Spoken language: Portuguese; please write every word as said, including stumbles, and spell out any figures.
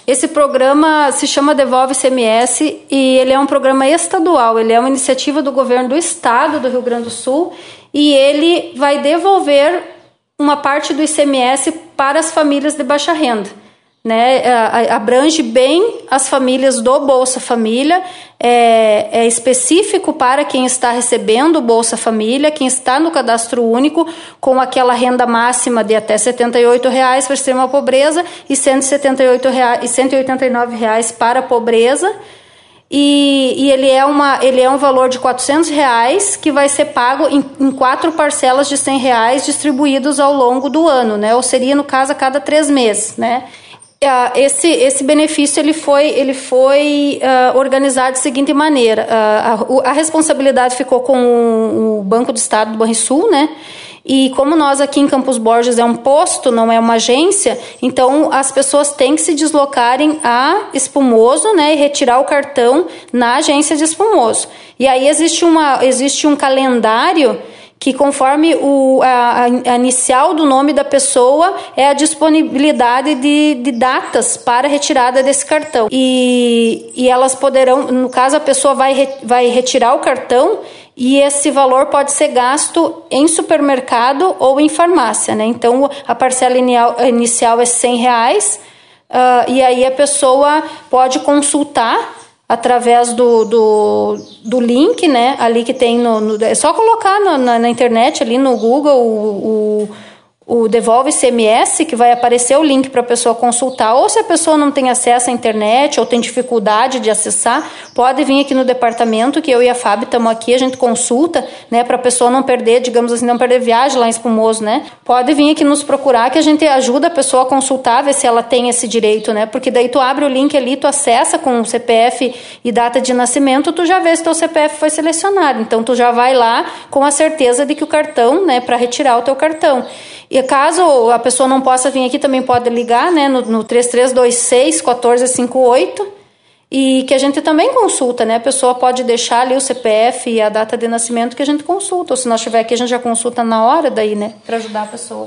Esse programa se chama Devolve I C M S e ele é um programa estadual, ele é uma iniciativa do governo do estado do Rio Grande do Sul e ele vai devolver uma parte do I C M S para as famílias de baixa renda. Né, abrange bem as famílias do Bolsa Família, é, é específico para quem está recebendo o Bolsa Família, quem está no cadastro único, com aquela renda máxima de até setenta e oito reais para extrema pobreza e cento e setenta e oito reais, e cento e oitenta e nove reais para a pobreza. E, e ele, é uma, ele é um valor de quatrocentos reais que vai ser pago em, em quatro parcelas de cem reais distribuídos ao longo do ano, né, ou seria, no caso, a cada três meses, né. Esse, esse benefício ele foi, ele foi uh, organizado da seguinte maneira, uh, a, a responsabilidade ficou com o, o Banco do Estado do Banrisul, né? E como nós aqui em Campos Borges é um posto, não é uma agência, então as pessoas têm que se deslocarem a Espumoso, né, e retirar o cartão na agência de Espumoso. E aí existe, uma, existe um calendário que conforme o, a, a inicial do nome da pessoa é a disponibilidade de, de datas para retirada desse cartão. E, e elas poderão, no caso a pessoa vai, re, vai retirar o cartão e esse valor pode ser gasto em supermercado ou em farmácia, né? Então a parcela inicial é cem reais uh, e aí a pessoa pode consultar através do, do, do link, né, ali que tem no, no é só colocar na, na, na internet, ali no Google, o, o, o Devolve I C M S, que vai aparecer o link para a pessoa consultar, ou se a pessoa não tem acesso à internet ou tem dificuldade de acessar, pode vir aqui no departamento, que eu e a Fábio estamos aqui, a gente consulta, né, para a pessoa não perder, digamos assim, não perder viagem lá em Espumoso, né, pode vir aqui nos procurar que a gente ajuda a pessoa a consultar, ver se ela tem esse direito, né, porque daí tu abre o link ali, tu acessa com o C P F e data de nascimento, tu já vê se teu C P F foi selecionado, então tu já vai lá com a certeza de que o cartão, né, para retirar o teu cartão. E caso a pessoa não possa vir aqui, também pode ligar, né, no, no três três dois seis, um quatro cinco oito, e que a gente também consulta, né, a pessoa pode deixar ali o C P F e a data de nascimento que a gente consulta, ou se nós estiver aqui a gente já consulta na hora daí, né, para ajudar a pessoa.